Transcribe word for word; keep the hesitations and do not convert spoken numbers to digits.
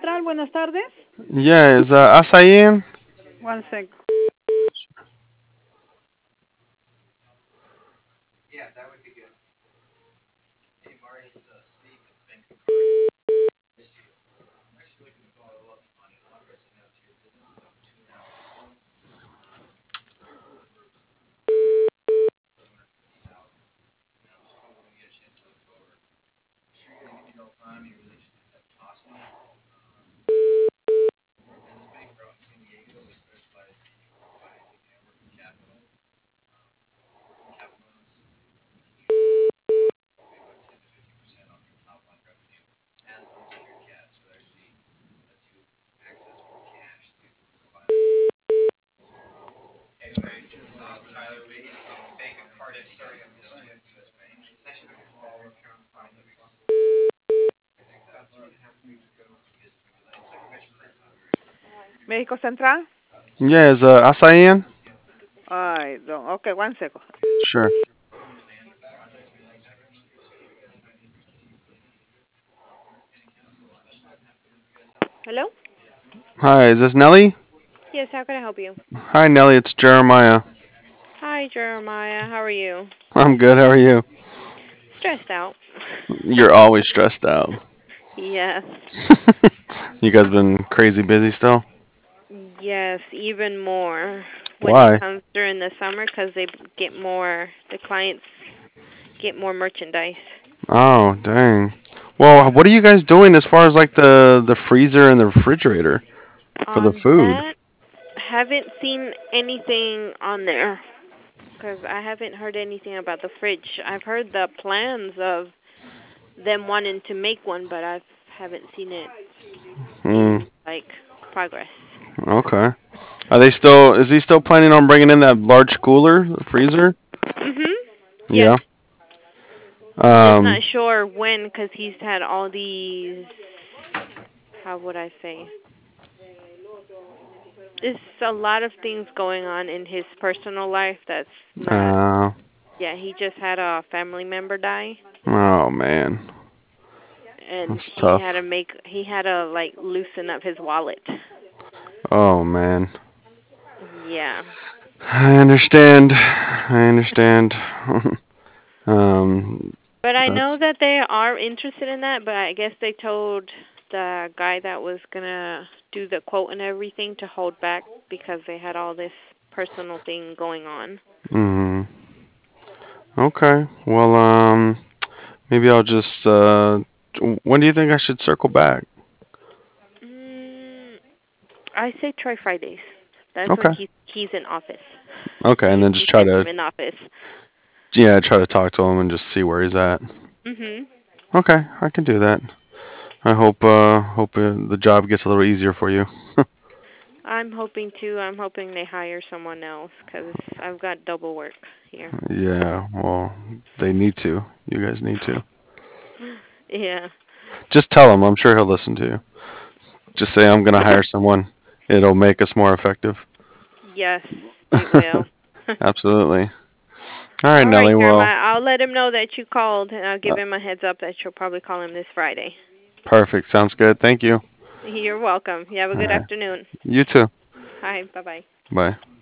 Central, buenas tardes. Yeah, is uh, Asahi in? One sec. México Central. Yeah, is uh, Asahi in? I don't. Okay, one second. Sure. Hello? Hi, is this Nelly? Yes, how can I help you? Hi, Nelly, it's Jeremiah. Hi, Jeremiah. How are you? I'm good, how are you? Stressed out. You're always stressed out. Yes. You guys been crazy busy still? Yes, even more when it Why? comes during the summer because they get more, the clients get more merchandise. Oh, dang. Well, what are you guys doing as far as like the the freezer and the refrigerator for the On food? that, haven't seen anything on there because I haven't heard anything about the fridge. I've heard the plans of them wanting to make one, but I haven't seen it Hmm. in like progress. Okay. Are they still? Is he still planning on bringing in that large cooler, the freezer? Mhm. Yes. Yeah. Just not Um. sure when because he's had all these. How would I say? There's a lot of things going on in his personal life that's not. Uh. Yeah, he just had a family member die, Oh man, and that's he had tough. to make. He had to like loosen up his wallet. Oh man. Yeah. I understand. I understand. um, But I know that's that they are interested in that. But I guess they told the guy that was gonna do the quote and everything to hold back because they had all this personal thing going on. mm, okay. Well, um, maybe I'll just. Uh, when do you think I should circle back? Mm, I say try Fridays. That's when Okay. he's he's in office. Okay, and You then can just try catch him to, in office. yeah, try to talk to him and just see where he's at. Mhm. Okay, I can do that. I hope, uh, hope uh, the job gets a little easier for you. I'm hoping to. I'm hoping they hire someone else because I've got double work here. Yeah. Well, they need to. You guys need to. Yeah. Just tell him. I'm sure he'll listen to you. Just say I'm gonna hire someone. It'll make us more effective. Yes, they will. Absolutely. All right, All right, Nelly. Well, Jeremiah. I'll let him know that you called, and I'll give uh, him a heads up that you'll probably call him this Friday. perfect. Sounds good. Thank you. You're welcome. You have a All good right. afternoon. You too. Hi. Bye bye. Bye.